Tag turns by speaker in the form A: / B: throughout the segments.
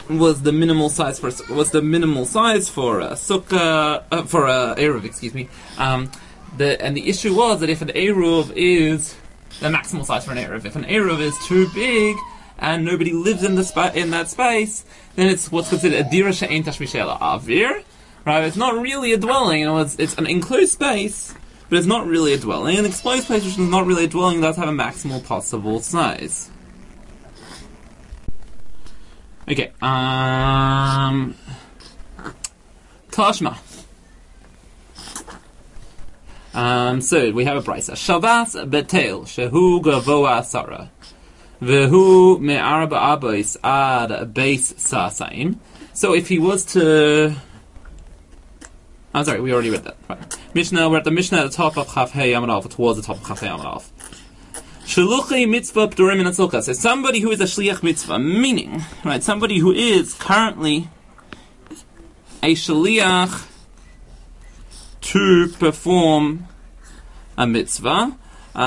A: was the minimal size for a sukkah for a eruv, excuse me. And the issue was that if an eruv is the maximal size for an eruv, if an eruv is too big and nobody lives in that space, then it's what's considered a dira she'ein tashmishela avir. Right? It's not really a dwelling. It's an enclosed space, but it's not really a dwelling. An enclosed space, which is not really a dwelling, does have a maximal possible size. Okay, Tashma. So we have a brisa. Shavas betel shehu gavoa asara, vehu me'arba abos ad beis sasaim. So if he was to, I'm sorry, we already read that. Right. Mishnah. We're at the Mishnah at the top of Chaf Hey Amud Aleph, towards the top of Chaf Hey Amud Aleph. Shluchi mitzvah p'turim min hatzilka. So somebody who is a shliach mitzvah, meaning, right, somebody who is currently a shliach to perform a mitzvah.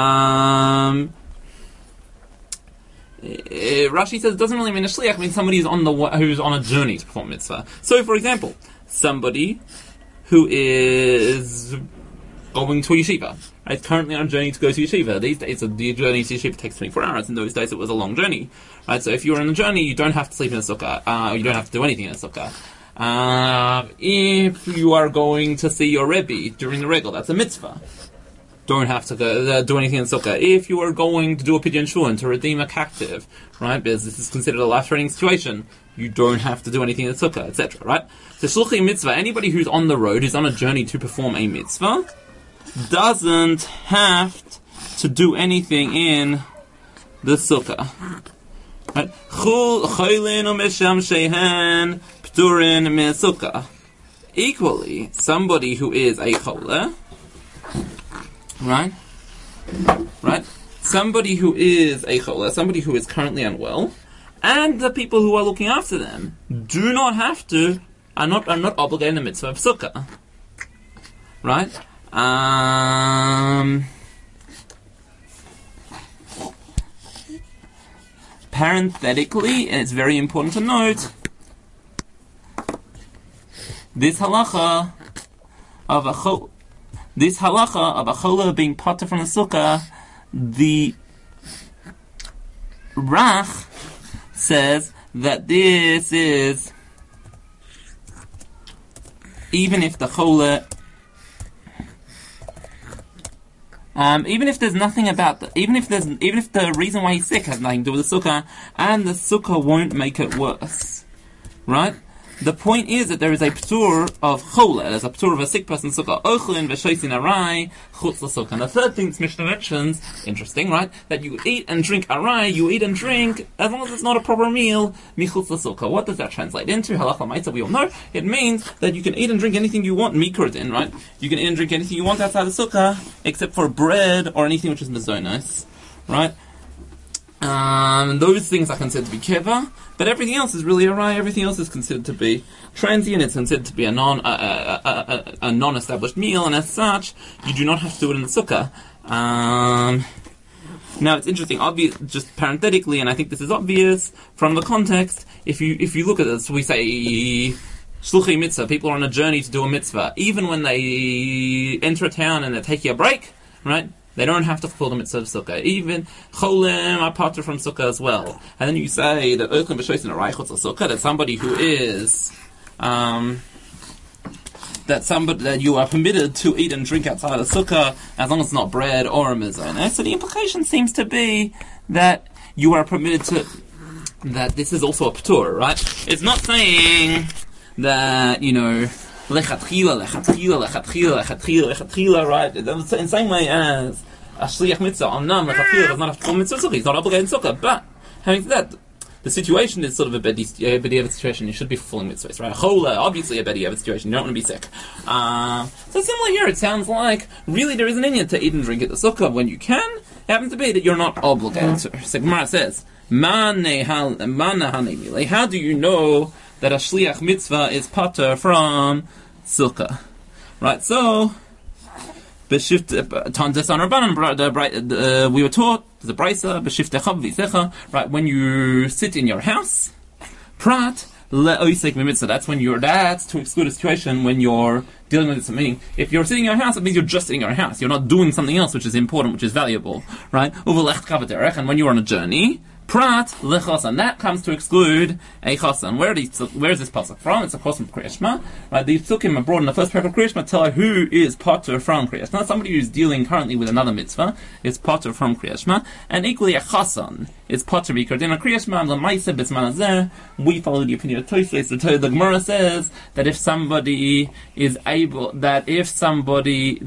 A: Rashi says it doesn't really mean a shliach. It means somebody who's on a journey to perform mitzvah. So, for example, somebody who is going to a yeshiva, right, currently on a journey to go to yeshiva. These days, the journey to yeshiva takes 24 hours. In those days, it was a long journey, right? So if you're on a journey, you don't have to sleep in a sukkah, you don't have to do anything in a sukkah. If you are going to see your Rebbe during the regal, that's a mitzvah. Don't have to do anything in sukkah. If you are going to do a pidyon shulin to redeem a captive, right, because this is considered a life-threatening situation, you don't have to do anything in sukkah, etc. Right? So shluchi mitzvah, anybody who's on the road, who's on a journey to perform a mitzvah, doesn't have to do anything in the sukkah. Right? Equally, somebody who is a chole, right? Somebody who is a chole, somebody who is currently unwell, and the people who are looking after them do not have to, are not obligated in the mitzvah of sukkah. Right? Parenthetically, and it's very important to note, this halacha of a chola being potter from the sukkah, the Rach says that this is even if the chola, even if there's nothing about even if the reason why he's sick has nothing to do with the sukkah, and the sukkah won't make it worse, right? The point is that there is a p'tur of chola, there's a p'tur of a sick person's sukkah, ochlin v'shoisin arai chutz l'sukkah. And the third thing this Mishnah mentions, interesting, right, that you eat and drink arai, you eat and drink, as long as it's not a proper meal, michutz l'sukkah. What does that translate into? Halacha ma'isa, we all know, it means that you can eat and drink anything you want, mikrodin, right? You can eat and drink anything you want outside the sukkah, except for bread or anything which is mezonos, right? Those things are considered to be keva, but everything else is really arai. Everything else is considered to be transient. It's considered to be a non-established meal, and as such, you do not have to do it in the sukkah. Now it's interesting, obvious, just parenthetically, and I think this is obvious from the context. If you look at this, we say shluchi mitzvah. People are on a journey to do a mitzvah, even when they enter a town and they're taking a break, right? They don't have to fulfill the mitzvah of sukkah. Even cholim are potter from sukkah as well. And then you say that ochlin b'shoisin arai chutz l'sukkah, that somebody who is that you are permitted to eat and drink outside of sukkah as long as it's not bread or a mezonah. So the implication seems to be that you are permitted to, that this is also a p'tur, right? It's not saying that, lechatchila, right? In the same way as a shliach mitzvah, amnam lechatchila does not have to perform mitzvah, he's not obligated in sukkah. But having said that, the situation is sort of a bediavad situation. You should be fulfilling mitzvahs, right? Chola, obviously a bediavad situation. You don't want to be sick. So similar here, it sounds like really there is an inyan to eat and drink at the sukkah when you can. It happens to be that you're not obligated to. So Gemara says, how do you know that a shliach mitzvah is pater from sukkah? Right, so we were taught the brisa b'shiftecha v'secha. Right, when you sit in your house, prat le'oisek mitzvah. That's to exclude a situation when you're dealing with something. Meaning, if you're sitting in your house, it means you're just sitting in your house. You're not doing something else which is important, which is valuable, right? And when you're on a journey, prat lechasan. That comes to exclude a chasan. Where is this pasuk from? It's a pasuk from Kriyat Shema, right? The psukim abroad in the first paragraph of Kriyat Shema tell who is patur from Kriyat Shema. Somebody who's dealing currently with another mitzvah is patur from Kriyat Shema, and equally a chasan is patur b'ikar din Kriyat Shema. L'maisa b'zman hazeh, we follow the opinion of Tosfos. The Gemara says that if somebody is able, that a chasan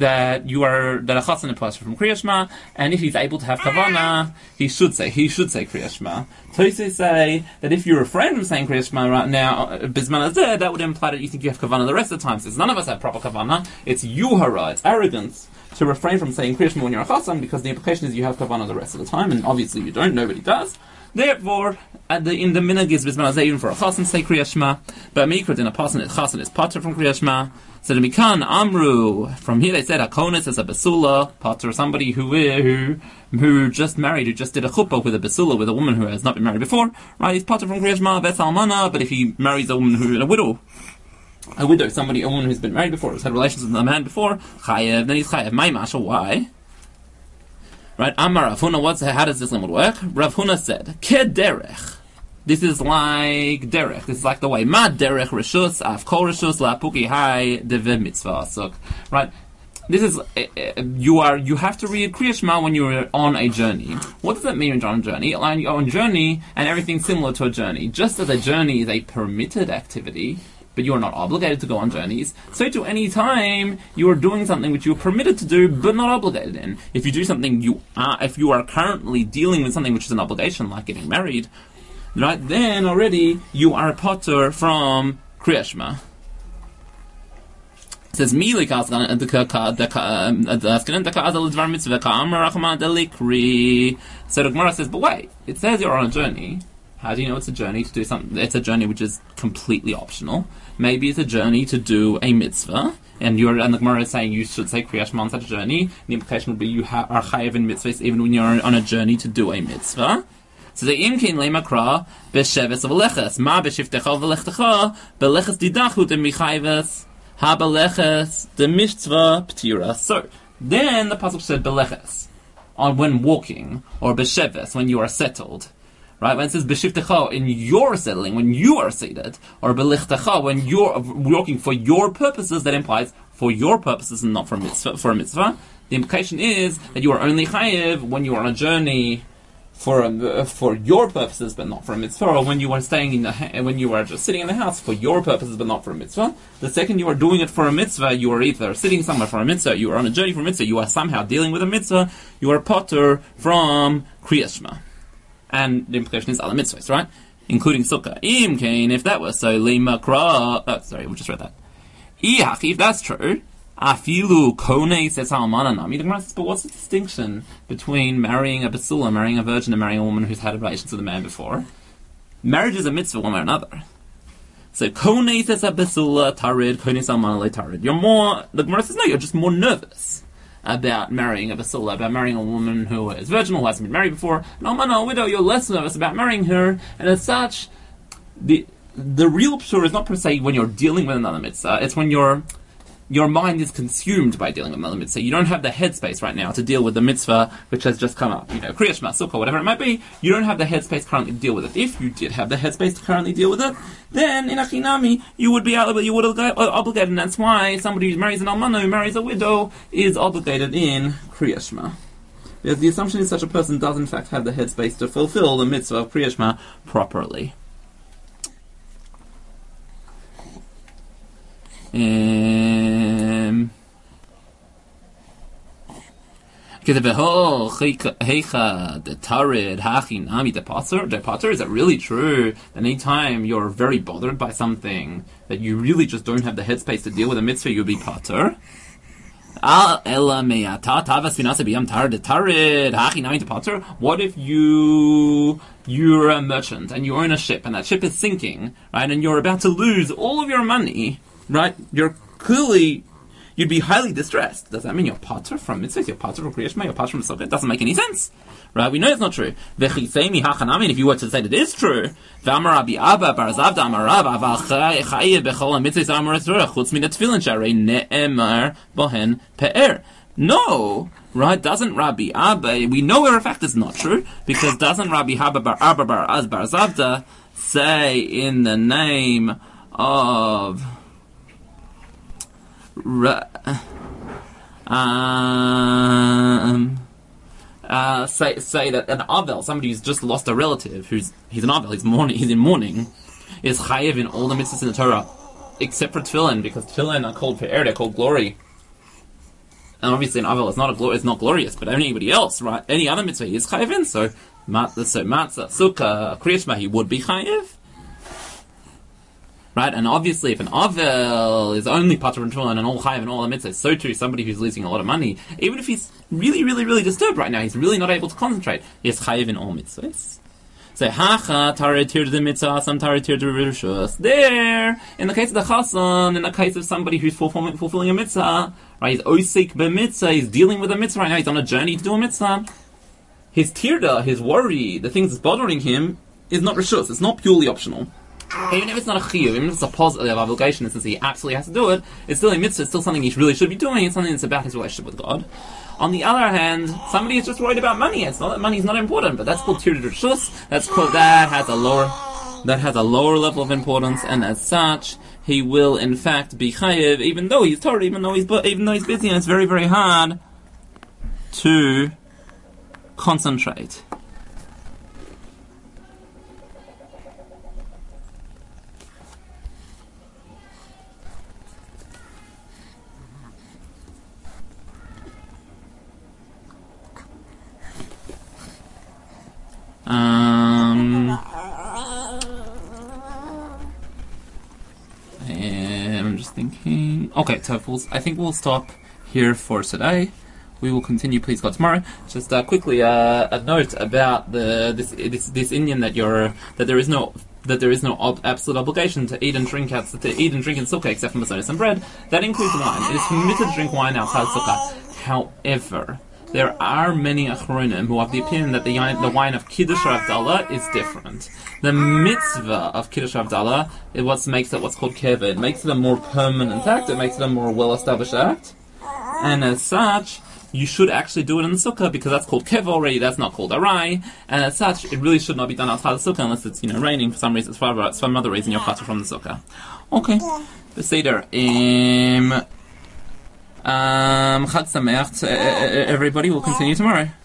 A: is patur from Kriyat Shema, and if he's able to have kavana, he should say Kriyat Shema. Tosfos say that if you refrain from saying Kriyat Shema right now, Bisman Azeh, that would imply that you think you have Kavanah the rest of the time. Since none of us have proper Kavanah, it's yuhara, it's arrogance to refrain from saying Kriyat Shema when you're a Chasam, because the implication is you have Kavanah the rest of the time, and obviously you don't, nobody does. Therefore, in the minhag is Bisman Azeh, even for a Chasam, say Kriyat Shema, but Mikrat in a Chasam is Pater from Kriyat Shema. So the Mikan Amru, from here they said Hakonis is a Basula, Pater, somebody who just married, who just did a chuppah with a Basula, with a woman who has not been married before, right? He's Pater from Kriyat Shema, Ves Almana, but if he marries a woman who is a widow, a woman who's been married before, who's had relations with a man before, Chayev, then he's Chayev. Maimasha, why? Right? Amar Rav Huna, how does this limud work? Rav Huna said, Ke derech. This is like derech. This is like the way. Ma derech reshus af kol reshus la puki hai deve mitzvah asuk. Right. This is you have to read Kriyat Shema when you're on a journey. What does that mean when you're on a journey? Like you're on a journey and everything's similar to a journey. Just as a journey is a permitted activity, but you are not obligated to go on journeys, so to any time you are doing something which you are permitted to do but not obligated in. If you do something if you are currently dealing with something which is an obligation, like getting married, right, then already you are a potter from Kriyat Shema. It says, so the Gemara says, but wait, it says you're on a journey. How do you know it's a journey to do something? It's a journey which is completely optional. Maybe it's a journey to do a mitzvah, and the Gemara is saying you should say Kriyat Shema on such a journey. The implication would be you are chayev in mitzvahs even when you're on a journey to do a mitzvah. So the imkin lemakra b'sheves v'leches ma b'shiftecha v'lechtecha b'leches didachu demichayves ha b'leches demitzvah ptira. So then the pasuk said b'leches on when walking, or b'sheves when you are settled. Right, when it says b'shiftecha in your settling, when you are seated, or b'lichtecha when you're walking for your purposes, that implies for your purposes and not for a mitzvah. The implication is that you are only chayev when you are on a journey for your purposes, but not for a mitzvah, or when you are when you are just sitting in the house for your purposes, but not for a mitzvah. The second you are doing it for a mitzvah, you are either sitting somewhere for a mitzvah, you are on a journey for a mitzvah, you are somehow dealing with a mitzvah, you are potter from Kriyat Shema. And the implication is other mitzvahs, right? Including sukkah. Im kain, if that was so, limakra. Sorry, we just read that. If that's true, afilu kone says almana nami. The Gemara says, but what's the distinction between marrying a basula, marrying a virgin, and marrying a woman who's had relations with a man before? Marriage is a mitzvah one way or another. So kone says a basula tarid, kone says almana le tarid. The Gemara says, no, you're just more nervous about marrying a basula, about marrying a woman who is virgin, who hasn't been married before. And a widow, you're less nervous about marrying her, and as such, the real pshur is not per se when you're dealing with another mitzvah, it's when your mind is consumed by dealing with another mitzvah. You don't have the headspace right now to deal with the mitzvah which has just come up. Kriyat Shema, sukkah, whatever it might be, you don't have the headspace currently to deal with it. If you did have the headspace to currently deal with it, then in Achinami, you would be obligated, and that's why somebody who marries an almana, who marries a widow, is obligated in Kriyat Shema. Because the assumption is such a person does in fact have the headspace to fulfill the mitzvah of Kriyat Shema properly. The is it really true that anytime you're very bothered by something that you really just don't have the headspace to deal with a mitzvah, you'll be pater? What if you're a merchant and you own a ship and that ship is sinking, right, and you're about to lose all of your money, right? You're clearly you'd be highly distressed. Does that mean you're pater from mitzvahs? You're pater from Kriya Shema? You're pater from sukkah? It doesn't make any sense. Right? We know it's not true. If you were to say that it is true, no, right? Doesn't Rabbi Abba, we know where in fact it's not true, because doesn't Rabbi Abba bar Abba bar Az bar Zavda say in the name of say that an Avel, somebody who's just lost a relative, he's an Avel, he's in mourning, is chayiv in all the mitzvahs in the Torah, except for tefillin, because tefillin are called pe'er, they're called glory. And obviously an Avel is not glorious, but anybody else, right? Any other mitzvah he is chayiv in, so matzah, sukkah, Kriya Shema, he would be chayiv. Right? And obviously if an Avel is only pater from tefillin and all chayiv and all the mitzvahs, so too somebody who's losing a lot of money, even if he's really, really, really disturbed right now, he's really not able to concentrate, he is chayiv in all mitzvahs. So, hacha, taretir the mitzvah, some taretir the rishus. There, in the case of the chassan, in the case of somebody who's fulfilling a mitzvah, right, he's osik b'mitzvah, he's dealing with a mitzvah right now, he's on a journey to do a mitzvah. His tirda, his worry, the things that's bothering him, is not rishus, it's not purely optional. Even if it's not a chiyuv, even if it's a positive obligation, since he absolutely has to do it, it's still a mitzvah, it's still something he really should be doing, it's something that's about his relationship with God. On the other hand, somebody is just worried about money. It's not that money is not important, but that's called tirud rishus. That has a lower level of importance, and as such, he will in fact be chayiv, even though he's Torah, even though he's busy, and it's very, very hard to concentrate. I'm just thinking. Okay, so I think we'll stop here for today. We will continue, please God, tomorrow. Just quickly a note about this Indian that there is no absolute obligation to eat and drink in sukkah except for mazonos and bread. That includes wine. It is permitted to drink wine outside sukkah. However, there are many achronim who have the opinion that the wine of Kiddush Havdalah is different. The mitzvah of Kiddush Havdalah is what makes it what's called keva. It makes it a more permanent act. It makes it a more well-established act. And as such, you should actually do it in the sukkah because that's called keva already. That's not called arai. And as such, it really should not be done outside the sukkah unless it's raining for some reason. For some other reason, you're pater from the sukkah. Okay. Beseder. Chag Sameach to everybody. We'll continue tomorrow.